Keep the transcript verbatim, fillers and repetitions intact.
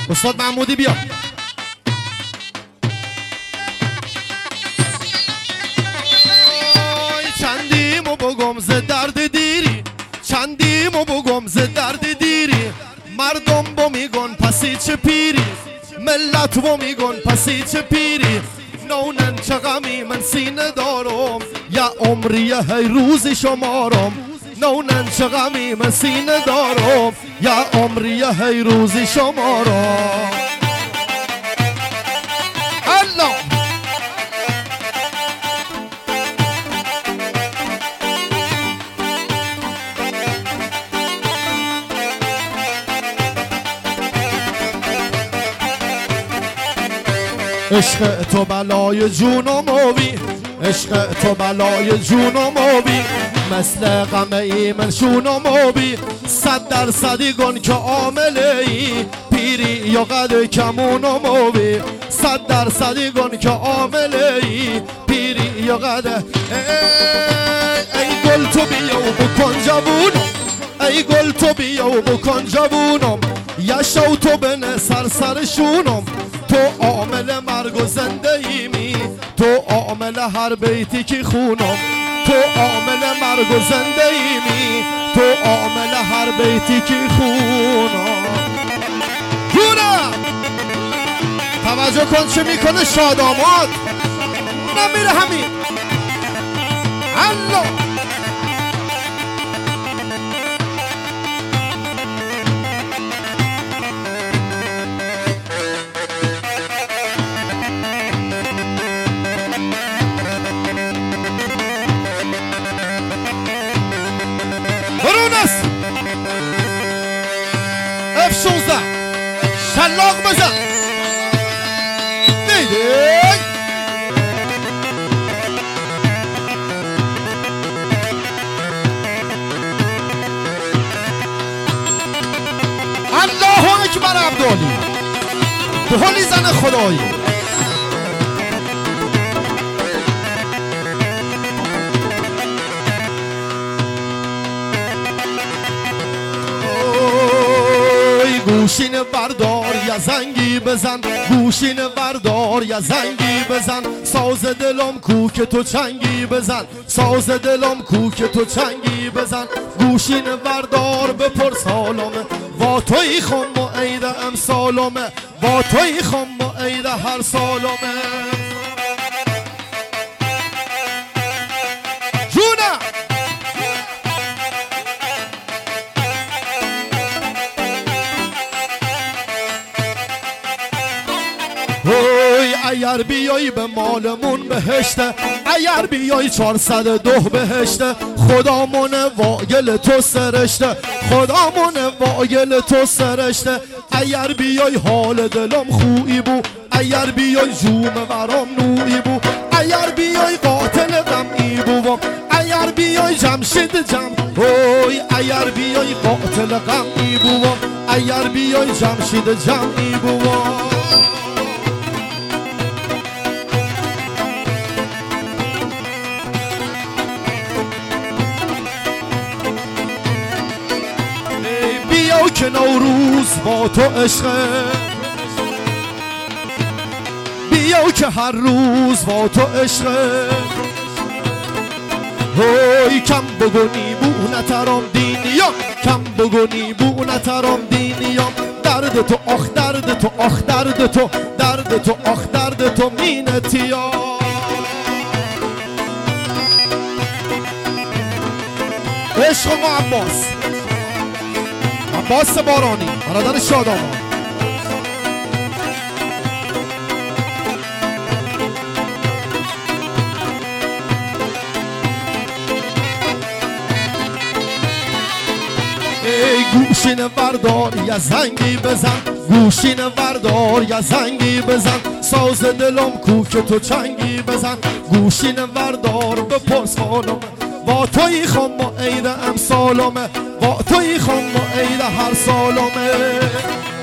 استاد محمودی بیا. چندیمو بگم ز درد دیری، چندیمو بگم ز درد دیری، مردم با میگن پسی چه پیری، ملت با میگن پسی چه پیری، نونن چه غمی من سینه دارم، یا عمریه هی روزی شمارم، نونن چه غمی من سینه دارم، یا عمریه هی روزی شمارم. الله عشق تو بلای جونم آبی، عشق تو بلای جونم آبی، مثل غم ایمن شونم آبی، صد درصدی گن که عامله ای، پیری یا قد کمونم آبی، صد درصدی گن که عامله ای، پیری یا قد. ای گل تو بیا و بکن جوونم، ای گل تو بیا و بکن جوونم، یا شو تو بنه سر سرشونم، تو عامل مرگ و زنده ایمی، تو عامل هر بیتی که خونم، تو عامل مرگ و زنده ایمی، تو عامل هر بیتی که خونم. جونم توجه کن چه میکنه شاداماد، نمیره همین. الله اف شانزده شلاق بزن دیدی. الله اکبر عبدالی دهلی زن خدایی. گوشین بردار یا زنگی بزن، گوشین بردار یا زنگی بزن، ساز دلم کو که تو چنگی بزن، ساز دلم کو که تو چنگی بزن، گوشین بردار بپرس حالمه، با توی خم و عید امسالمه، با توی خم و عید هر سالمه. جونم اگر بیایی به مالمون بهشته، اگر بیایی چهارصد و دو بهشته، خدامون وایل تو سرشته، خدامون وایل تو سرشته، اگر بیایی حال دلم خویی بو، اگر بیایی جوم برام نویی بو، اگر بیایی قاتل غمی بوم، اگر بیایی جمشید جم، اوی اگر بیایی قاتل غمی بوم، اگر بیایی جمشید جمعی بوم. که نوروز با تو عشقه، بیا که هر روز با تو عشقه، هوی کم بگونی بو نترام دینیام، کم بگونی بو نترام دینیام، درد تو آخ درد تو آخ درد تو درد تو آخ درد تو مینتیام. عشق و عباس عباس بارانی برادر شادامان. ای گوشین بردار یا زنگی بزن، گوشین بردار یا زنگی بزن، ساز دلم کو که تو چنگی بزن، گوشین بردار بپرس حالم، با توی خم و عید امسالمه، با توی خم و عید هر سالمه.